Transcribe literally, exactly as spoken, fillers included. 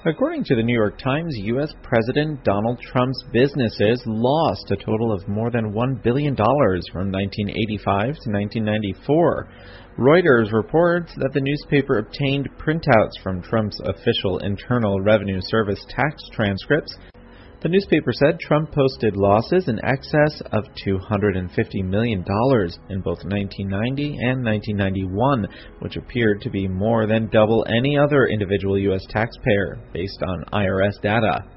According to the New York Times, U S President Donald Trump's businesses lost a total of more than one billion dollars from nineteen eighty-five to nineteen ninety-four. Reuters reports that the newspaper obtained printouts from Trump's official Internal Revenue Service tax transcripts. The newspaper said Trump posted losses in excess of two hundred fifty million dollars in both nineteen ninety and nineteen ninety-one, which appeared to be more than double any other individual U S taxpayer, based on I R S data.